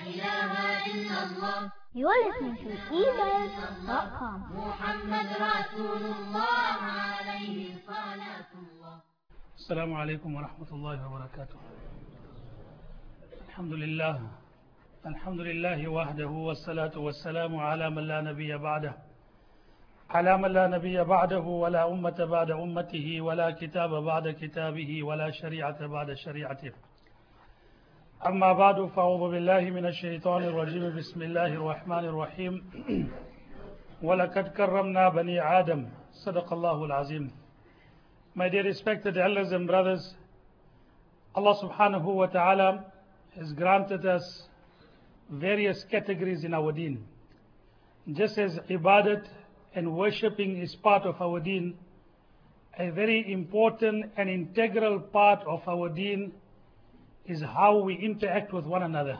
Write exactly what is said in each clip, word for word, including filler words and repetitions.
إله إلا الله. You are listening to e-mail dot com. محمد رسول الله عليه صلاة الله. السلام عليكم ورحمة الله وبركاته. الحمد لله الحمد لله وحده والصلاة والسلام على من لا نبي بعده على من لا نبي بعده ولا أمة بعد أمته ولا كتاب بعد كتابه ولا شريعة بعد شريعته. أما بعد فأعوذ بالله من الشيطان الرجيم. بسم الله الرحمن الرحيم. ولقد كرمنا بني آدم. صدق الله العظيم. My dear respected elders and brothers, Allah subhanahu wa ta'ala has granted us various categories in our deen. Just as ibadat and worshipping is part of our deen, a very important and integral part of our deen is how we interact with one another,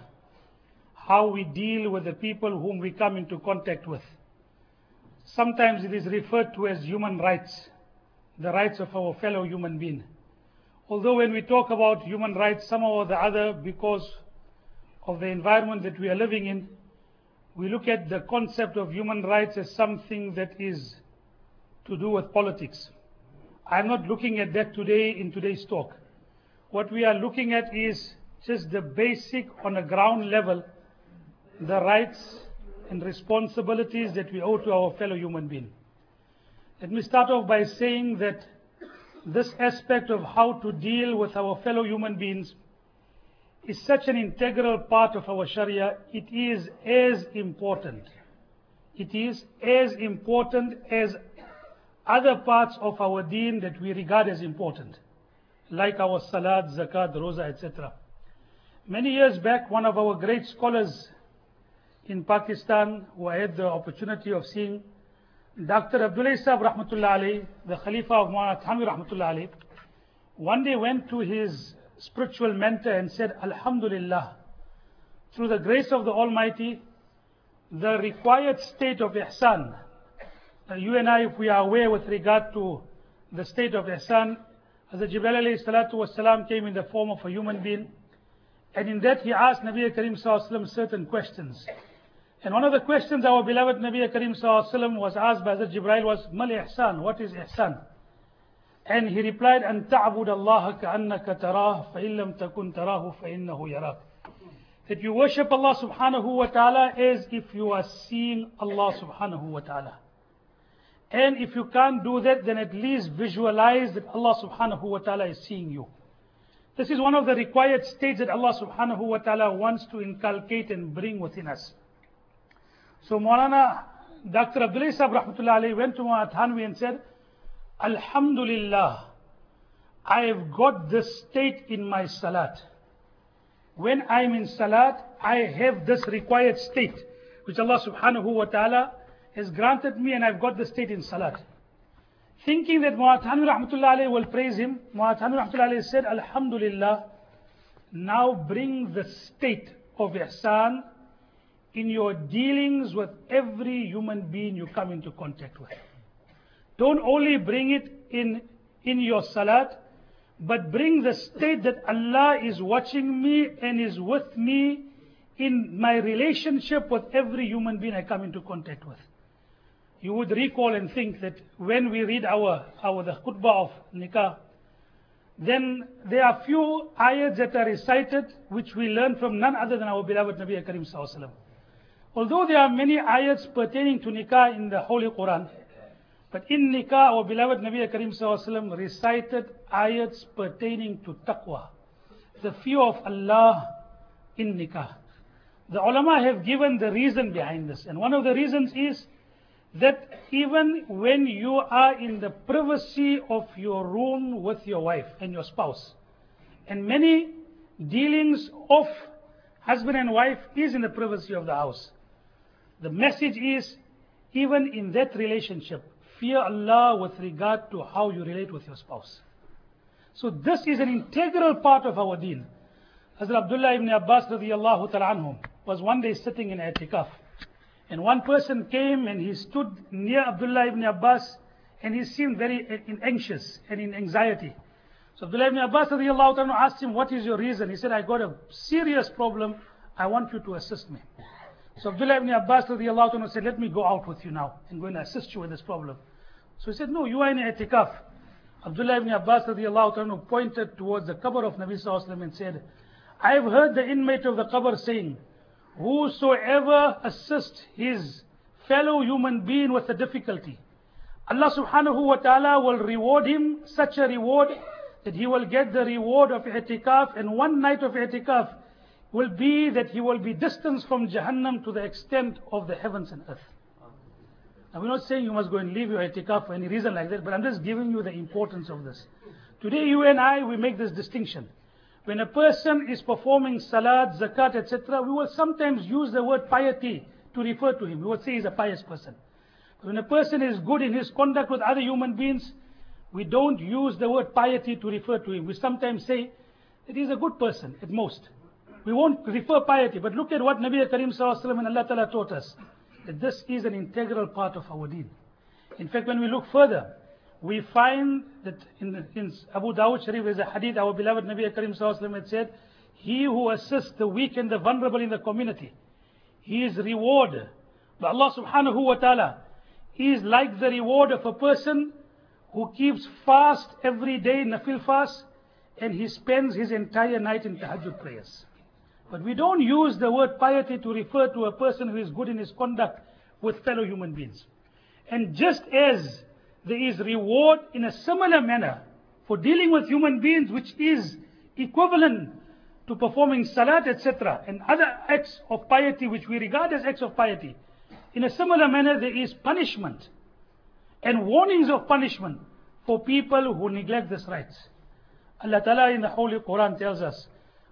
how we deal with the people whom we come into contact with. Sometimes it is referred to as human rights, the rights of our fellow human being. Although when we talk about human rights, somehow or the other, because of the environment that we are living in, we look at the concept of human rights as something that is to do with politics. I'm not looking at that today in today's talk. What we are looking at is just the basic, on a ground level, the rights and responsibilities that we owe to our fellow human being. Let me start off by saying that this aspect of how to deal with our fellow human beings is such an integral part of our Sharia. It is as important. It is as important as other parts of our deen that we regard as important, like our salat, zakat, roza, et cetera. Many years back, one of our great scholars in Pakistan, who I had the opportunity of seeing, Doctor Abdullah Sahib Rahmatullah Alayhi, the Khalifa of Maulana Thanvi Rahmatullah Alayhi, one day went to his spiritual mentor and said, Alhamdulillah, through the grace of the Almighty, the required state of ihsan, uh, you and I, if we are aware with regard to the state of ihsan, Hazrat Jibreel alayhi salatu wasalam came in the form of a human being, and in that he asked Nabi Karim sallallahu alaihi wasallam certain questions. And one of the questions our beloved Nabi Karim sallallahu alaihi wasallam was asked by Hazrat Jibreel was, Mal ihsan, what is ihsan? And he replied, أن تعبد الله كأنك تراه فإن لم تكن تراه فإنه يراك. That you worship Allah subhanahu wa ta'ala as if you are seeing Allah subhanahu wa ta'ala. And if you can't do that, then at least visualize that Allah subhanahu wa ta'ala is seeing you. This is one of the required states that Allah subhanahu wa ta'ala wants to inculcate and bring within us. So Maulana Doctor Abdullah Sahib Rahmatullah Alayhi went to Maulana Thanvi and said, Alhamdulillah, I have got this state in my salat. When I am in salat, I have this required state, which Allah subhanahu wa ta'ala has granted me, and I've got the state in salat. Thinking that Maulana Thanvi Rahmatullah Alayhi will praise him, Maulana Thanvi Rahmatullah Alayhi said, Alhamdulillah, now bring the state of ihsan in your dealings with every human being you come into contact with. Don't only bring it in, in your salat, but bring the state that Allah is watching me and is with me in my relationship with every human being I come into contact with. You would recall and think that when we read our, our the khutbah of nikah, then there are few ayats that are recited which we learn from none other than our beloved Nabi Karim sallallahu alaihi wasallam. Although there are many ayats pertaining to nikah in the Holy Quran, but in nikah, our beloved Nabi Karim sallallahu alaihi wasallam recited ayats pertaining to taqwa, the fear of Allah in nikah. The ulama have given the reason behind this, and one of the reasons is that even when you are in the privacy of your room with your wife and your spouse, and many dealings of husband and wife is in the privacy of the house, the message is, even in that relationship, fear Allah with regard to how you relate with your spouse. So this is an integral part of our deen. Hazrat Abdullah ibn Abbas radiyallahu ta'ala anhum was one day sitting in i'tikaf, and one person came and he stood near Abdullah ibn Abbas, and he seemed very anxious and in anxiety. So Abdullah ibn Abbas radiyallahu ta'ala asked him, what is your reason? He said, I got a serious problem. I want you to assist me. So Abdullah ibn Abbas radiallahu anhu said, let me go out with you now and go and assist you with this problem. So he said, no, you are in i'tikaf. Abdullah ibn Abbas radiallahu anhu pointed towards the qabr of Nabi sallallahu alaihi wasallam and said, I have heard the inmate of the qabr saying, whosoever assists his fellow human being with a difficulty, Allah subhanahu wa ta'ala will reward him such a reward that he will get the reward of i'tikaf, and one night of i'tikaf will be that he will be distanced from Jahannam to the extent of the heavens and earth. Now we're not saying you must go and leave your i'tikaf for any reason like that, but I'm just giving you the importance of this. Today you and I, we make this distinction. When a person is performing salat, zakat, et cetera, we will sometimes use the word piety to refer to him. We will say he's a pious person. But when a person is good in his conduct with other human beings, we don't use the word piety to refer to him. We sometimes say that he's a good person at most. We won't refer piety, but look at what Nabi Karim sallallahu alaihi wasallam and Allah Ta'ala taught us. That this is an integral part of our deen. In fact, when we look further, we find that in, the, in Abu Dawud Sharif there's a hadith, our beloved Nabi Karim sallallahu alaihi wasallam had said, he who assists the weak and the vulnerable in the community, his reward by Allah subhanahu wa ta'ala is like the reward of a person who keeps fast every day, nafil fast, and he spends his entire night in tahajjud prayers. But we don't use the word piety to refer to a person who is good in his conduct with fellow human beings. And just as there is reward in a similar manner for dealing with human beings, which is equivalent to performing salat, et cetera, and other acts of piety which we regard as acts of piety, in a similar manner there is punishment and warnings of punishment for people who neglect these rights. Allah Ta'ala in the Holy Quran tells us,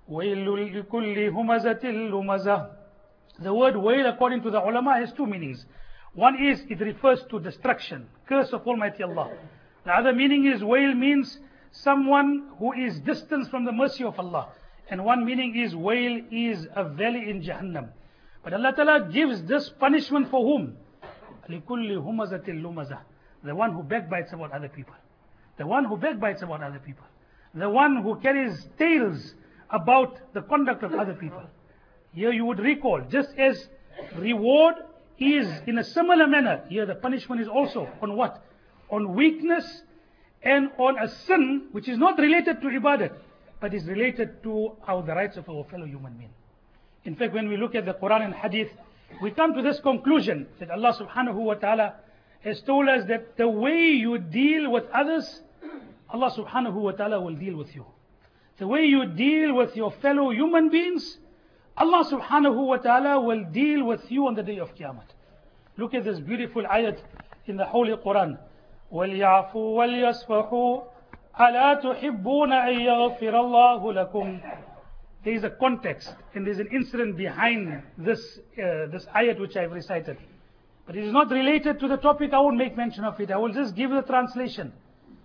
وَيْلٌ لِكُلِّ هُمَزَةٍ لُمَزَةٍ. The word wail, according to the ulama, has two meanings. One is, it refers to destruction, curse of Almighty Allah. The other meaning is, wail means someone who is distant from the mercy of Allah. And one meaning is, wail is a valley in Jahannam. But Allah Ta'ala gives this punishment for whom? لِكُلِّ هُمَزَةٍ لُمَزَةٍ. The one who backbites about other people. The one who backbites about other people. The one who carries tales about the conduct of other people. Here you would recall, just as reward is in a similar manner, here the punishment is also on what? On weakness and on a sin which is not related to ibadat, but is related to our, the rights of our fellow human being. In fact, when we look at the Quran and Hadith, we come to this conclusion that Allah subhanahu wa ta'ala has told us that the way you deal with others, Allah subhanahu wa ta'ala will deal with you. The way you deal with your fellow human beings, Allah subhanahu wa ta'ala will deal with you on the day of Qiyamah. Look at this beautiful ayat in the Holy Quran. وَلْيَعْفُوا وَلْيَصْفَحُوا أَلَا تُحِبُّونَ أَن يَغْفِرَ اللَّهُ لَكُمْ. There is a context and there is an incident behind this, uh, this ayat which I have recited. But it is not related to the topic, I won't make mention of it. I will just give the translation.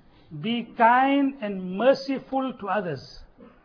Be kind and merciful to others.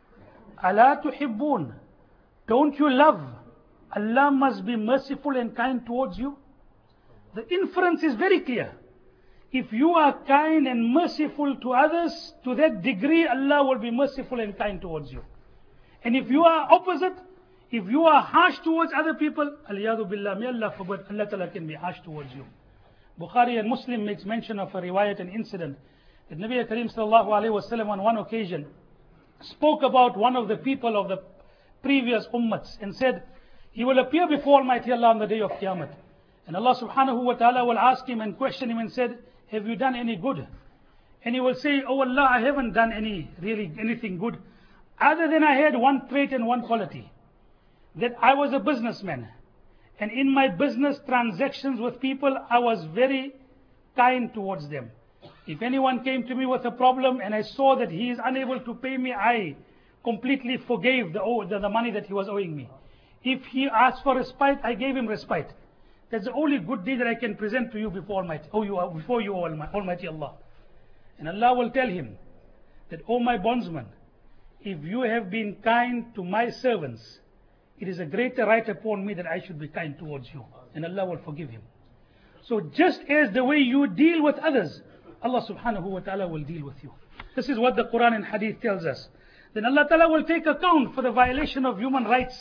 أَلَا تُحِبُّونَ. Don't you love? Allah must be merciful and kind towards you. The inference is very clear. If you are kind and merciful to others, to that degree Allah will be merciful and kind towards you. And if you are opposite, if you are harsh towards other people, aliyadu billah, may Allah forbid, Allah Ta'ala can be harsh towards you. Bukhari and Muslim makes mention of a riwayat, an incident, that Nabi Karim sallallahu alayhi wa sallam on one occasion spoke about one of the people of the previous ummats and said, he will appear before Almighty Allah on the day of Qiyamah. And Allah subhanahu wa ta'ala will ask him and question him and said, have you done any good? And he will say, oh Allah, I haven't done any, really anything good, other than I had one trait and one quality, that I was a businessman. And in my business transactions with people, I was very kind towards them. If anyone came to me with a problem and I saw that he is unable to pay me, I completely forgave the, the, the money that he was owing me. If he asked for respite, I gave him respite. That's the only good deed that I can present to you before Almighty, oh, you, before you, Almighty Allah. And Allah will tell him that, oh my bondsman, if you have been kind to my servants, it is a greater right upon me that I should be kind towards you. And Allah will forgive him. So just as the way you deal with others, Allah subhanahu wa ta'ala will deal with you. This is what the Quran and Hadith tells us. Then Allah Ta'ala will take account for the violation of human rights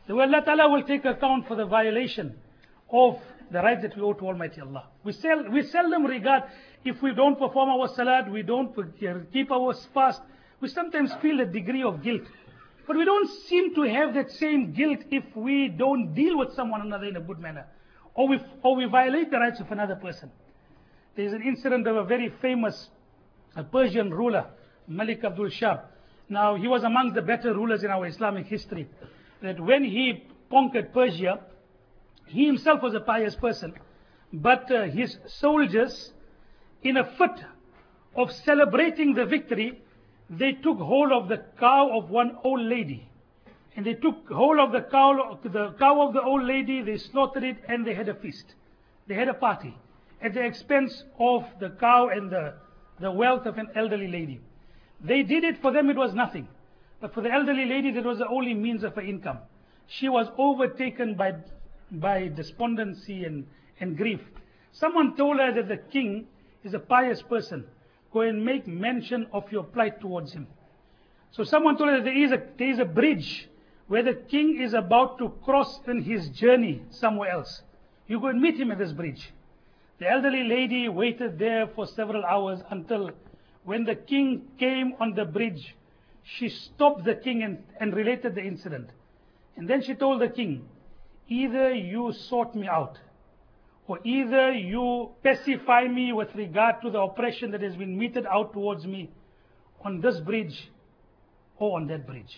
The way Allah Ta'ala will take account for the violation of the rights that we owe to Almighty Allah. We, sel we seldom regard, if we don't perform our salat, we don't keep our fast, we sometimes feel a degree of guilt. But we don't seem to have that same guilt if we don't deal with someone another in a good manner. Or we, or we violate the rights of another person. There is an incident of a very famous a Persian ruler, Malik Abdul Shah. Now, he was among the better rulers in our Islamic history. That when he conquered Persia, he himself was a pious person. But uh, his soldiers, in a fit of celebrating the victory, they took hold of the cow of one old lady. And they took hold of the cow, the cow of the old lady, they slaughtered it, and they had a feast. They had a party at the expense of the cow and the, the wealth of an elderly lady. They did it, for them it was nothing. But for the elderly lady, that was the only means of her income. She was overtaken by, by despondency and, and grief. Someone told her that the king is a pious person. Go and make mention of your plight towards him. So someone told her that there is a, there is a bridge where the king is about to cross in his journey somewhere else. You go and meet him at this bridge. The elderly lady waited there for several hours until when the king came on the bridge, she stopped the king and, and related the incident. And then she told the king, either you sort me out, or either you pacify me with regard to the oppression that has been meted out towards me on this bridge or on that bridge.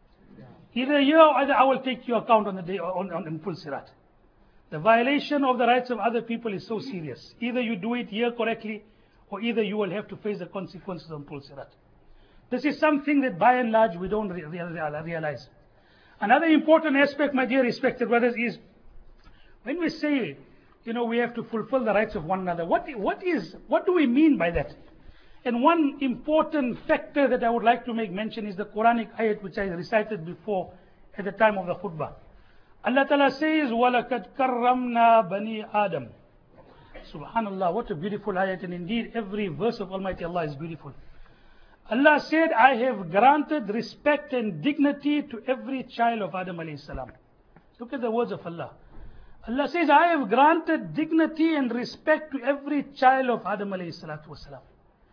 Either here or either I will take your account on the day on, on, on Pul Sirat. The violation of the rights of other people is so serious. Either you do it here correctly, or either you will have to face the consequences on Pul Sirat. This is something that by and large we don't re re realize. Another important aspect, my dear respected brothers, is when we say, you know, we have to fulfill the rights of one another. What, what is, what do we mean by that? And one important factor that I would like to make mention is the Quranic ayat which I recited before at the time of the khutbah. Allah Ta'ala says, وَلَقَدْ كَرَّمْنَا بَنِي Adam. Subhanallah, what a beautiful ayat, and indeed every verse of Almighty Allah is beautiful. Allah said, I have granted respect and dignity to every child of Adam alayhi salam. Look at the words of Allah. Allah says, I have granted dignity and respect to every child of Adam alayhi salatu wasalam.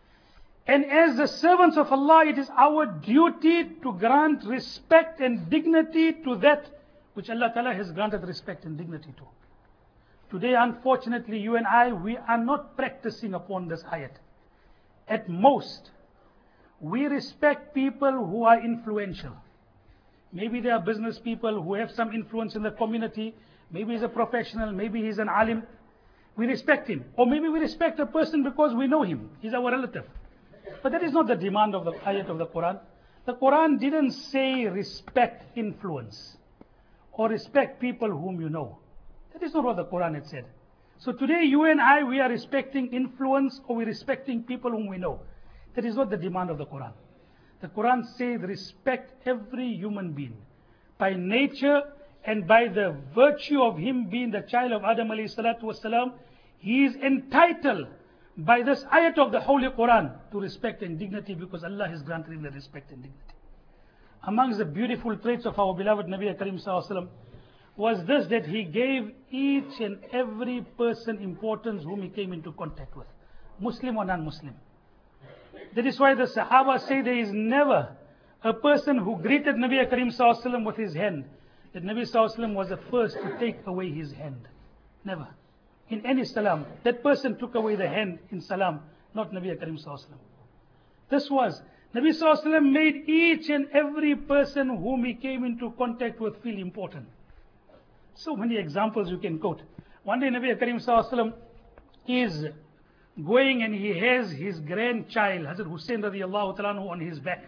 And as the servants of Allah, it is our duty to grant respect and dignity to that which Allah Ta'ala has granted respect and dignity to. Today, unfortunately, you and I, we are not practicing upon this ayat. At most, we respect people who are influential. Maybe they are business people who have some influence in the community. Maybe he's a professional, maybe he's an alim. We respect him. Or maybe we respect a person because we know him. He's our relative. But that is not the demand of the ayat of the Quran. The Quran didn't say respect influence or respect people whom you know. That is not what the Quran had said. So today you and I, we are respecting influence or we're respecting people whom we know. That is not the demand of the Quran. The Quran says respect every human being. By nature and by the virtue of him being the child of Adam alayhi salatu wasalam, he is entitled by this ayat of the Holy Quran to respect and dignity because Allah has granted him the respect and dignity. Amongst the beautiful traits of our beloved Nabi Karim sallallahu alaihi wasallam was this, that he gave each and every person importance whom he came into contact with, Muslim or non-Muslim. That is why the Sahaba say there is never a person who greeted Nabi Karim sallallahu alaihi wasallam with his hand, that Nabi sallallahu alaihi wasallam was the first to take away his hand. Never. In any salam, that person took away the hand in salam, not Nabi Karim sallallahu alaihi wasallam. This was, Nabi sallallahu alaihi wasallam made each and every person whom he came into contact with feel important. So many examples you can quote. One day Nabi Karim sallallahu alaihi wasallam is going and he has his grandchild, Hazrat Hussein radiallahu ta'ala anhu, on his back.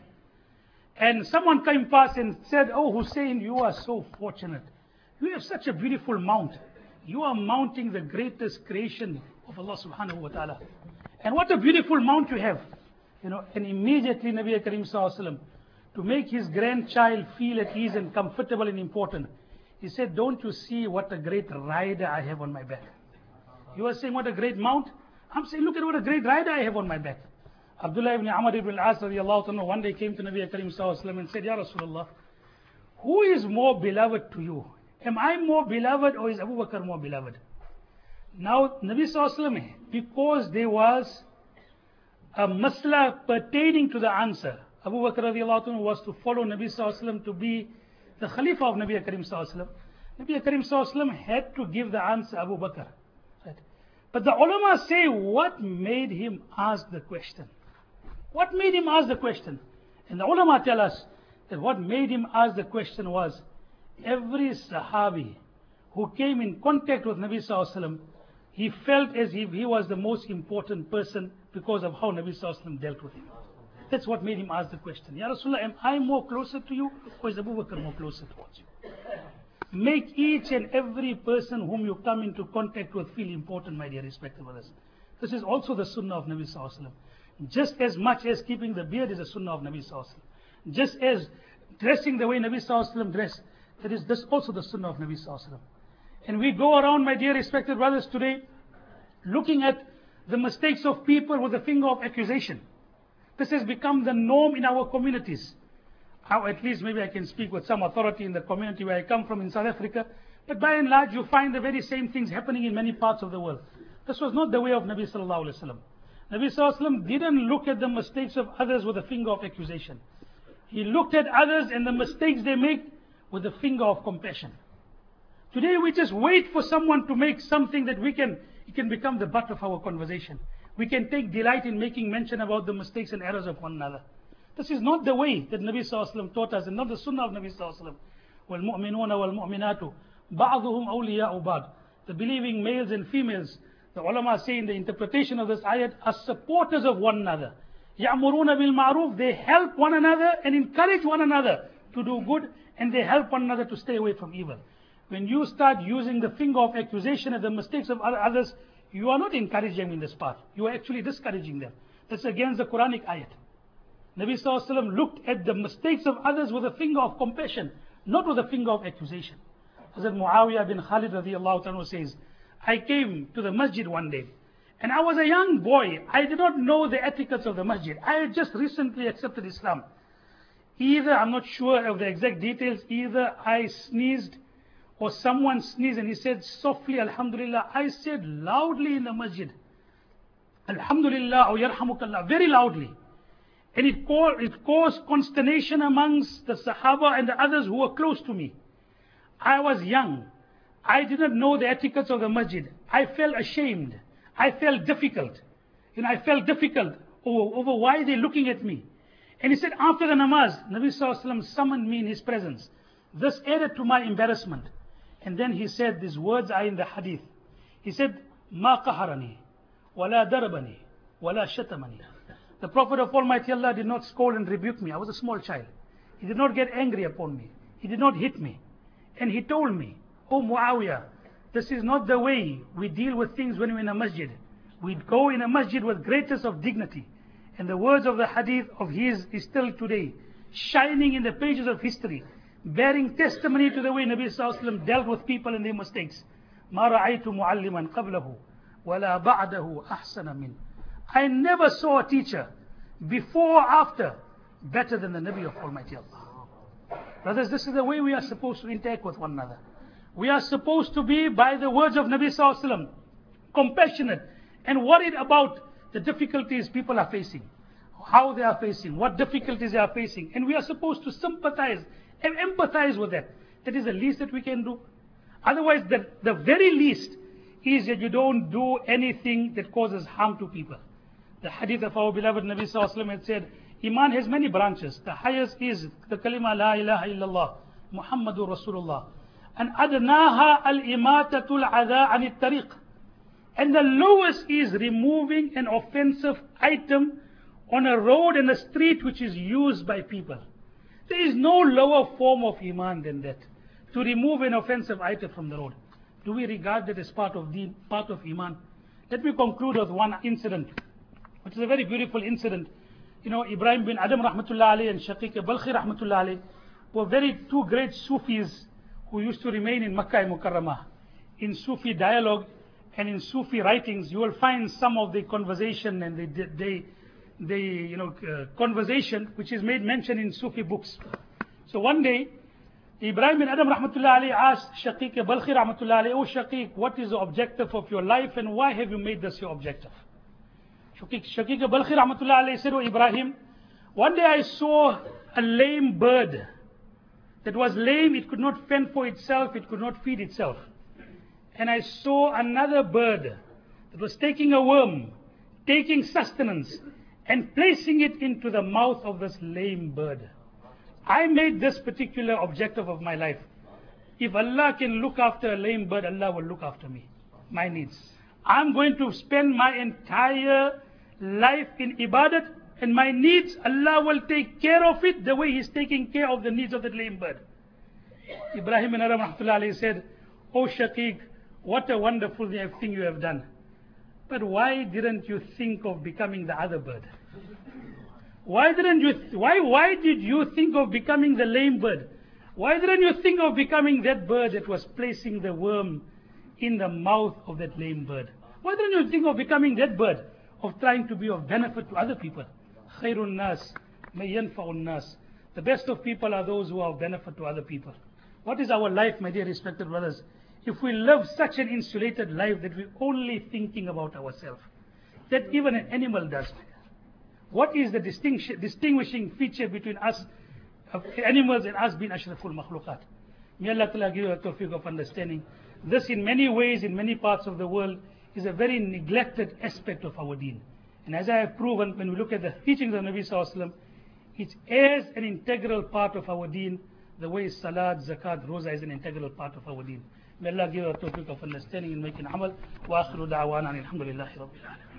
And someone came past and said, oh Hussein, you are so fortunate. You have such a beautiful mount. You are mounting the greatest creation of Allah subhanahu wa ta'ala. And what a beautiful mount you have. You know, and immediately Nabi Karim sallallahu alaihi wasallam, to make his grandchild feel at ease and comfortable and important, he said, don't you see what a great rider I have on my back? You are saying what a great mount? I'm saying, look at what a great rider I have on my back. Abdullah ibn Amr ibn al-As radiallahu anhu one day came to Nabi Karim sallallahu alaihi wasallam and said, Ya Rasulullah, who is more beloved to you? Am I more beloved or is Abu Bakr more beloved? Now, Nabi Sallallahu Alaihi Wasallam, because there was a masla pertaining to the answer, Abu Bakr radiallahu anhu was to follow Nabi Sallallahu Alaihi Wasallam to be the Khalifa of Nabi Karim Sallallahu Alaihi Wasallam. Nabi Karim Sallallahu Alaihi Wasallam had to give the answer Abu Bakr. Right? But the ulama say, what made him ask the question? What made him ask the question? And the ulama tell us that what made him ask the question was, every Sahabi who came in contact with Nabi Sallallahu Alaihi Wasallam, he felt as if he was the most important person because of how Nabi Sallallahu Alaihi Wasallam dealt with him. That's what made him ask the question. Ya Rasulullah, am I more closer to you or is Abu Bakr more closer towards you? Make each and every person whom you come into contact with feel important, my dear respected brothers. This is also the sunnah of Nabi Sallallahu Alaihi Wasallam. Just as much as keeping the beard is a sunnah of Nabi Sallallahu Alaihi Wasallam. Just as dressing the way Nabi Sallallahu Alaihi Wasallam dressed, that is this also the sunnah of Nabi Sallallahu Alaihi Wasallam. And we go around, my dear respected brothers, today, looking at the mistakes of people with a finger of accusation. This has become the norm in our communities. How, at least maybe I can speak with some authority in the community where I come from in South Africa. But by and large, you find the very same things happening in many parts of the world. This was not the way of Nabi Sallallahu Alaihi Wasallam. Nabi Sallallahu Alaihi Wasallam didn't look at the mistakes of others with a finger of accusation. He looked at others and the mistakes they make with a finger of compassion. Today we just wait for someone to make something that we can, it can become the butt of our conversation. We can take delight in making mention about the mistakes and errors of one another. This is not the way that Nabi Sallallahu Alaihi Wasallam taught us, and not the sunnah of Nabi Sallallahu Alaihi Wasallam. وَالْمُؤْمِنُونَ وَالْمُؤْمِنَاتُ بَعْضُهُمْ أَوْلِيَاءُ بَعْضٍ. The believing males and females, the ulama say in the interpretation of this ayat, are supporters of one another. يَأْمُرُونَ بِالْمَعْرُوفِ. They help one another and encourage one another to do good, and they help one another to stay away from evil. When you start using the finger of accusation at the mistakes of others, you are not encouraging them in this path. You are actually discouraging them. That's against the Quranic ayat. Nabi Sallallahu Alaihi Wasallam looked at the mistakes of others with a finger of compassion, not with a finger of accusation. Hazrat Muawiyah bin Khalid radiallahu anhu says, I came to the masjid one day, and I was a young boy. I did not know the etiquettes of the masjid. I had just recently accepted Islam. Either, I'm not sure of the exact details, either I sneezed or someone sneezed and he said softly, Alhamdulillah. I said loudly in the masjid, Alhamdulillah or Yarhamukallah, very loudly. And it caused, it caused consternation amongst the Sahaba and the others who were close to me. I was young. I did not know the etiquettes of the masjid. I felt ashamed. I felt difficult. You know, I felt difficult over, over why they're looking at me. And he said, after the namaz, Nabi Sallallahu Alaihi Wasallam summoned me in his presence. This added to my embarrassment. And then he said, these words are in the hadith. He said, Ma qaharani, wala darabani, wala shatamani. The Prophet of Almighty Allah did not scold and rebuke me. I was a small child. He did not get angry upon me. He did not hit me. And he told me, Oh Muawiyah, this is not the way we deal with things when we're in a masjid. We go in a masjid with greatest of dignity. And the words of the hadith of his is still today, shining in the pages of history, bearing testimony to the way Nabi Sallallahu Alaihi Wasallam dealt with people and their mistakes. مَا رَأَيْتُ مُعَلِّمًا قَبْلَهُ وَلَا بَعْدَهُ أَحْسَنَ مِنْ. I never saw a teacher before or after better than the Nabi of Almighty Allah. Brothers, this is the way we are supposed to interact with one another. We are supposed to be, by the words of Nabi Sallallahu Alaihi Wasallam, compassionate and worried about the difficulties people are facing, how they are facing, what difficulties they are facing. And we are supposed to sympathize and empathize with that. That is the least that we can do. Otherwise, the, the very least is that you don't do anything that causes harm to people. The hadith of our beloved Nabi Sallallahu Alaihi Wasallam had said, Iman has many branches. The highest is the kalima La ilaha illallah, Muhammadur Rasulullah. And adnaha al-imatatul adha anit tariq. And the lowest is removing an offensive item on a road and a street which is used by people. There is no lower form of Iman than that. To remove an offensive item from the road. Do we regard that as part of deen, part of Iman? Let me conclude with one incident, which is a very beautiful incident. You know, Ibrahim bin Adam rahmatullah alayhi and Shaqiq Balkhi rahmatullah alayhi were very two great Sufis who used to remain in Makkah and Mukarramah. In Sufi dialogue and in Sufi writings, you will find some of the conversation and the, the, the you know, uh, conversation which is made mention in Sufi books. So one day, Ibrahim bin Adam rahmatullah alayhi asked Shaqiq Balkhi rahmatullah alayhi, "Oh Shaqiq, what is the objective of your life and why have you made this your objective?" Shaqiq, Shaqiq Balkhi rahmatullah alayhi said, "Oh Ibrahim, one day I saw a lame bird that was lame, it could not fend for itself, it could not feed itself. And I saw another bird that was taking a worm, taking sustenance, and placing it into the mouth of this lame bird. I made this particular objective of my life. If Allah can look after a lame bird, Allah will look after me, my needs. I'm going to spend my entire life in ibadat, and my needs, Allah will take care of it the way He's taking care of the needs of the lame bird." Ibrahim bin Adam rahmatullah alayhi said, "Oh Shaqiq, what a wonderful thing you have done. But why didn't you think of becoming the other bird? Why didn't you, th why, why did you think of becoming the lame bird? Why didn't you think of becoming that bird that was placing the worm in the mouth of that lame bird? Why didn't you think of becoming that bird, of trying to be of benefit to other people? Khairun nas, may yanfa'un nas. The best of people are those who are of benefit to other people." What is our life, my dear respected brothers? If we live such an insulated life that we're only thinking about ourselves, that even an animal does. What is the distinction, distinguishing feature between us, of animals, and us being ashraful makhluqat? May Allah Ta'ala give you a tawfiq of understanding. This in many ways, in many parts of the world, is a very neglected aspect of our deen. And as I have proven, when we look at the teachings of Nabi Sallallahu Alaihi Wasallam, it's as an integral part of our deen, the way salat, zakat, roza is an integral part of our deen. May Allah give us a tawfiq of understanding and making amal. Wa akhiru da'wana alhamdulillahi rabbil alamin.